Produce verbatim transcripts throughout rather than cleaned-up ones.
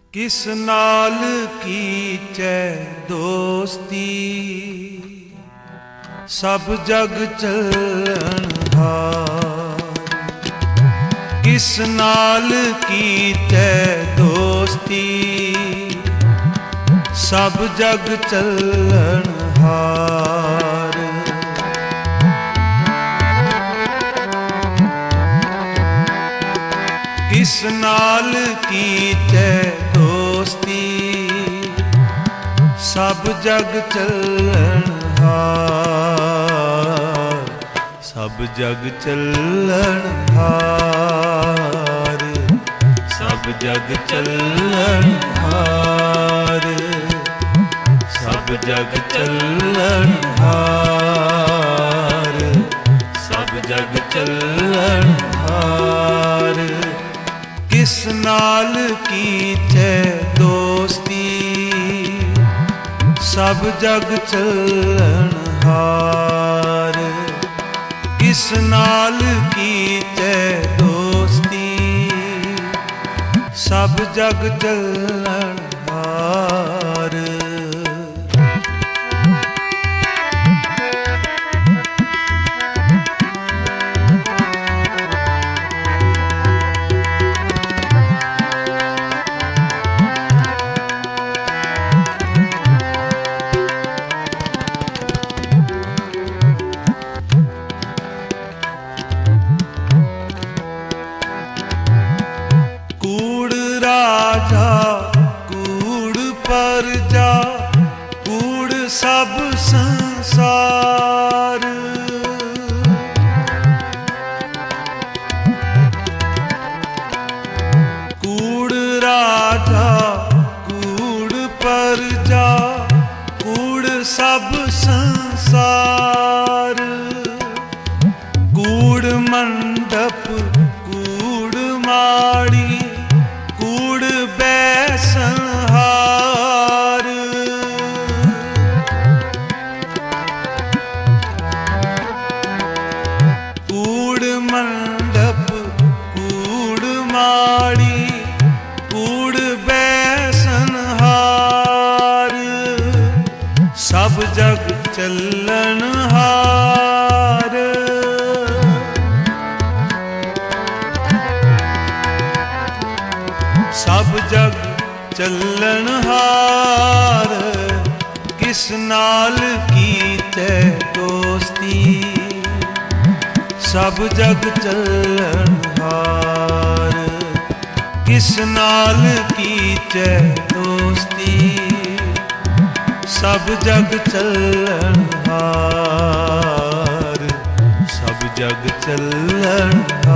किस नाल कीचै दोस्ती, सब जग चलन हार। किस नाल कीचै दोस्ती, सब जग चलन हार। किस नाल कीचै दोस्ती, सब जग चलन हार। सब जग चलन हार, सब जग चलन हार। सब जग चलन हार, सब जग चलन हार। किस नाल कीचै दोस्ती, सब जग चलन हार। किस नाल कीचै दोस्ती, सब जग चलन हार। कूड़ परजा, कूड़ सब संसार। कूड़ राजा, कूड़ परजा, कूड़ सब संसार। कूड़ मंडप, कूड़ माड़ी, कूड़ बैसनहार। कूड़ मंडप, कूड़ माड़ी, कूड़ बैसनहार। सब जग चलन हार। सब जग चलन हार। किस नाल कीचै दोस्ती, सब जग चलन हार। किस नाल कीचै दोस्ती, सब जग चलन हार। सब जग चलन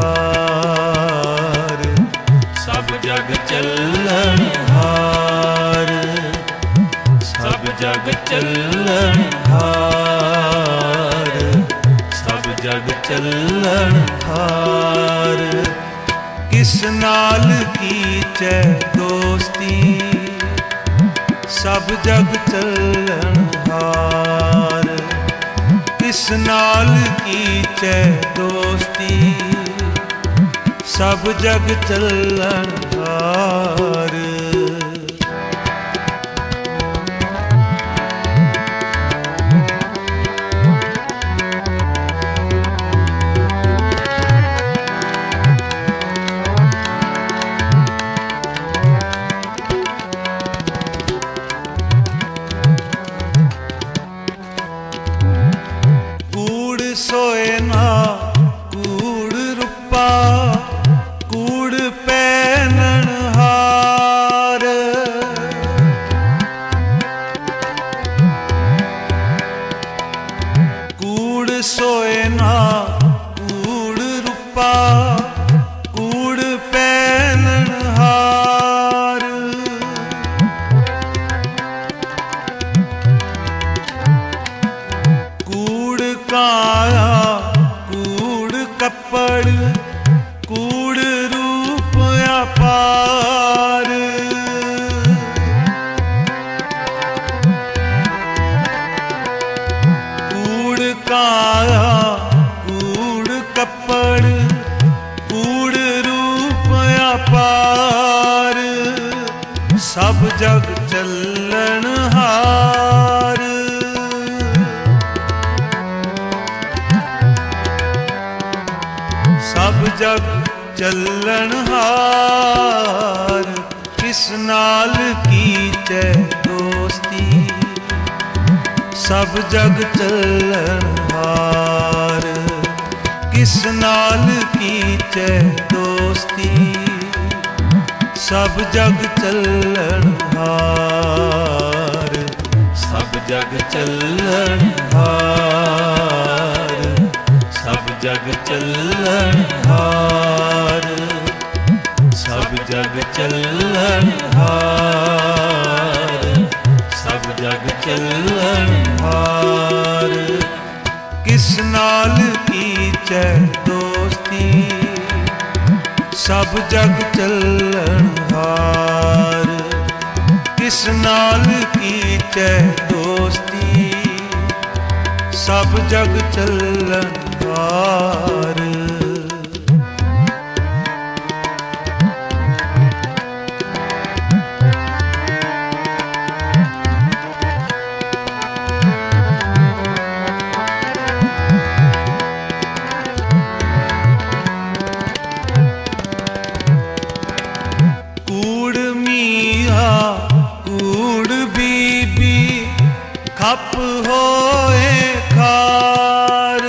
हार, सब जग चलन हार। सब जग चलन हार, सब जग चलन हार। किस नाल कीचै दोस्ती, सब जग चलन हार। किस नाल कीचै दोस्ती, सब जग चलन हार। कूड़ सोयना, कूड़ रूपा, कूड़ पैनन हार। ਸਭ ਜਗ ਚੱਲਣਹਾਰ। ਸਭ ਜਗ ਚੱਲਣਹਾਰ, ਕਿਸ ਨਾਲ ਕੀਚੈ ਦੋਸਤੀ। ਸਭ ਜਗ ਚੱਲਣਹਾਰ, ਕਿਸ ਨਾਲ ਕੀਚੈ ਦੋਸਤੀ। ਸਭ ਜਗ ਚੱਲਣਹਾਰ, ਸਭ ਜਗ ਚੱਲਣਹਾਰ, ਸਭ ਜਗ ਚੱਲਣਹਾਰ, ਸਭ ਜਗ ਚੱਲਣਹਾਰ, ਸਭ ਜਗ ਚੱਲਣਹਾਰ। ਕਿਸ ਨਾਲ ਕੀਚੈ ਦੋਸਤੀ। ਸਭ ਜਗ ਚੱਲਣਹਾਰ, ਕਿਸ ਨਾਲ ਕੀਚੈ ਦੋਸਤੀ। ਸਭ ਜਗ ਚੱਲਣਹਾਰ। ਖੱਪ ਹੋਏ ਖਾਰ।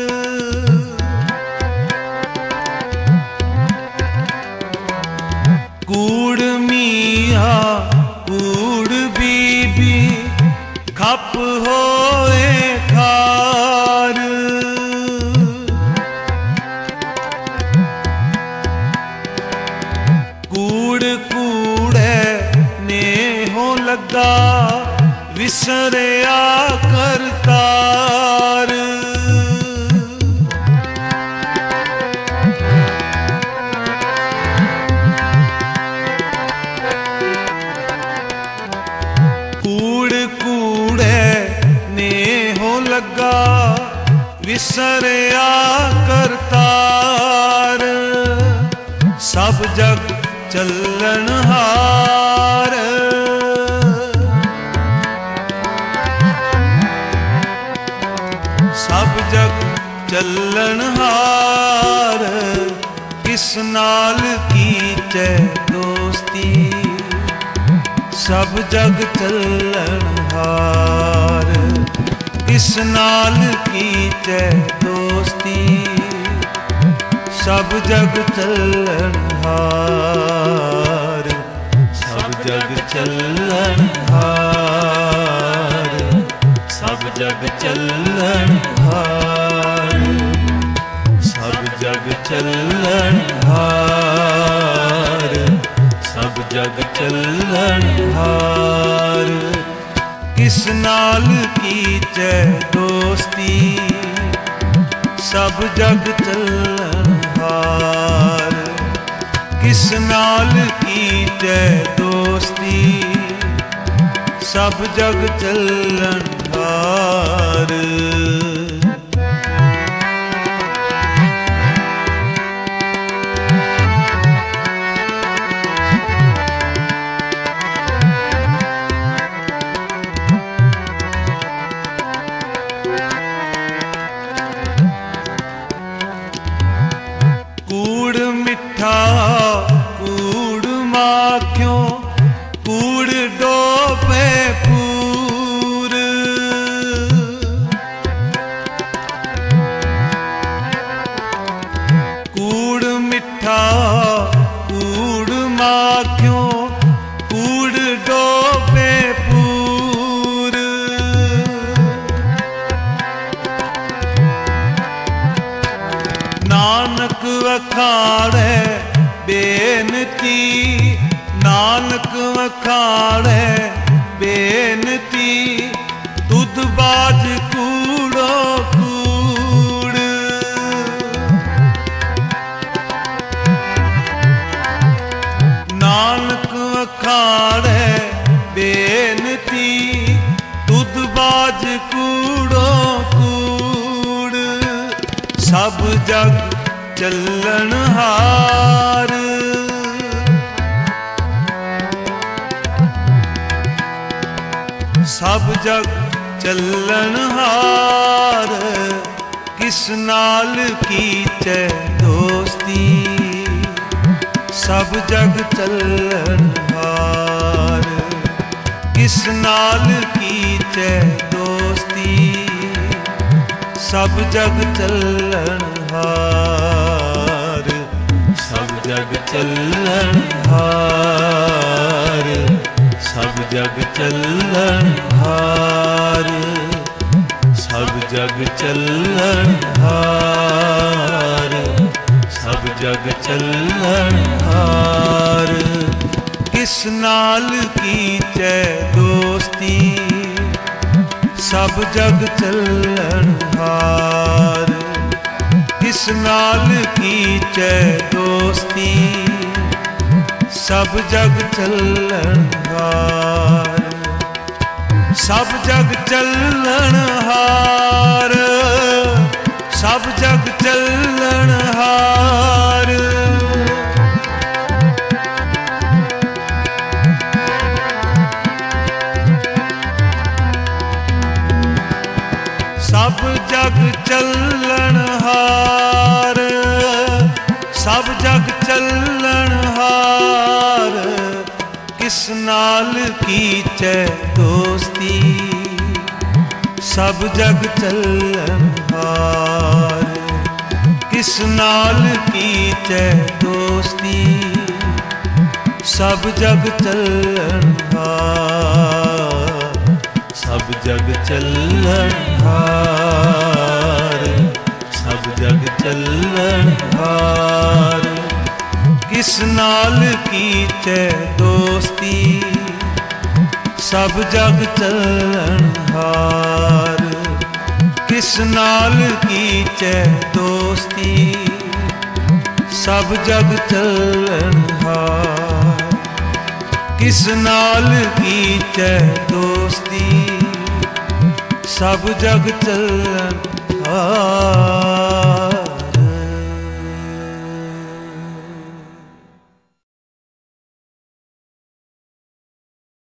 ਕੂੜ ਮੀਆਂ ਕੂੜ ਬੀਬੀ, ਖੱਪ ਹੋਏ ਖਾਰ। ਕੂੜ ਕੂੜੈ ਨੇਹੋਂ ਲੱਗਾ, ਵਿਸਰਿਆ ਕਰਤਾਰ। ਕੂੜ ਕੂੜੈ ਨੇਹੋਂ ਲੱਗਾ, ਵਿਸਰਿਆ ਕਰਤਾਰ। ਸਭ ਜਗ ਚੱਲਣਹਾਰ, ਸਭ ਜਗ ਚੱਲਣਹਾਰ। ਕਿਸ ਨਾਲ ਕੀਚੈ ਦੋਸਤੀ। ਸਭ ਜਗ ਚੱਲਣਹਾਰ, ਕਿਸ ਨਾਲ ਕੀਚੈ ਦੋਸਤੀ। ਸਭ ਜਗ ਚੱਲਣਹਾਰ, ਸਭ ਜਗ ਚੱਲਣਹਾਰ, ਸਭ ਜਗ ਚੱਲਣਹਾਰ, ਸਭ ਜਗ ਚੱਲਣਹਾਰ, ਸਭ ਜਗ ਚੱਲਣਹਾਰ। ਕਿਸ ਨਾਲ ਕੀਚੈ ਦੋਸਤੀ। ਸਭ ਜਗ ਚੱਲਣਹਾਰ, ਕਿਸ ਨਾਲ ਕੀਚੈ ਦੋਸਤੀ। ਸਭ ਜਗ ਚੱਲਣਹਾਰ। ਕੂੜ ਮਿੱਠਾ ਕੂੜ ਮਾਖਿਓ, ਕੂੜ ਡੋਬੇ ਪੂਰ। ਕੂੜ ਮਿੱਠਾ ਕੂੜ ਮਾਖਿਓ, ਕੂੜ ਡੋਬੇ ਪੂਰ। ਨਾਨਕ ਵਖਾੜੈ ਬੇਨਤੀ, ਨਾਨਕ ਵਖਾੜੈ ਬੇਨਤੀ। ਤੁਧ ਬਾਝ ਕੂੜੋ ਕੂੜ। ਨਾਨਕ ਵਖਾੜੈ ਬੇਨਤੀ, ਤੁਧ ਬਾਝ ਕੂੜੋ ਕੂੜ। ਸਭ ਜਗ ਚੱਲਣਹਾਰ, ਸਭ ਜਗ ਚੱਲਣਹਾਰ, ਕਿਸ ਨਾਲ ਕੀਚੈ ਦੋਸਤੀ। ਸਭ ਜਗ ਚੱਲਣਹਾਰ, ਕਿਸ ਨਾਲ ਕੀਚੈ ਦੋਸਤੀ। ਸਭ ਜਗ ਚੱਲਣਹਾਰ, ਸਭ ਜਗ ਚੱਲਣਹਾਰ, ਸਭ ਜਗ ਚੱਲਣਹਾਰ, ਸਭ ਜਗ ਚੱਲਣਹਾਰ, ਸਭ ਜਗ ਚੱਲਣਹਾਰ। ਕਿਸ ਨਾਲ ਕੀਚੈ ਦੋਸਤੀ। ਸਭ ਜਗ ਚੱਲਣਹਾਰ, ਕਿਸ ਨਾਲ ਕੀਚੈ ਦੋਸਤੀ। ਸਭ ਜਗ ਚੱਲਣਹਾਰ, ਸਭ ਜਗ ਚੱਲਣਹਾਰ, ਸਭ ਜਗ ਚੱਲਣਹਾਰ। ਸਭ ਜਗ ਚੱਲਣਹਾਰ, ਸਭ ਜਗ ਚੱਲਣਹਾਰ। ਕਿਸ ਨਾਲ ਕੀਚੈ ਦੋਸਤੀ। ਸਭ ਜਗ ਚੱਲਣਹਾਰ, ਕਿਸ ਨਾਲ ਕੀਚੈ ਦੋਸਤੀ। ਸਭ ਜਗ ਚੱਲਣਹਾਰ, ਸਭ ਜਗ ਚੱਲਣਹਾਰ, ਸਭ ਜਗ ਚੱਲਣਹਾਰ। ਕਿਸ ਨਾਲ ਕੀਚੈ ਦੋਸਤੀ। ਸਭ ਜਗ ਚੱਲਣਹਾਰ, ਕਿਸ ਨਾਲ ਕੀਚੈ ਦੋਸਤੀ। ਸਭ ਜਗ ਚੱਲਣਹਾਰ, ਕਿਸ ਨਾਲ ਕੀਚੈ ਦੋਸਤੀ। ਸਭ ਜਗ ਚੱਲਣਹਾਰ।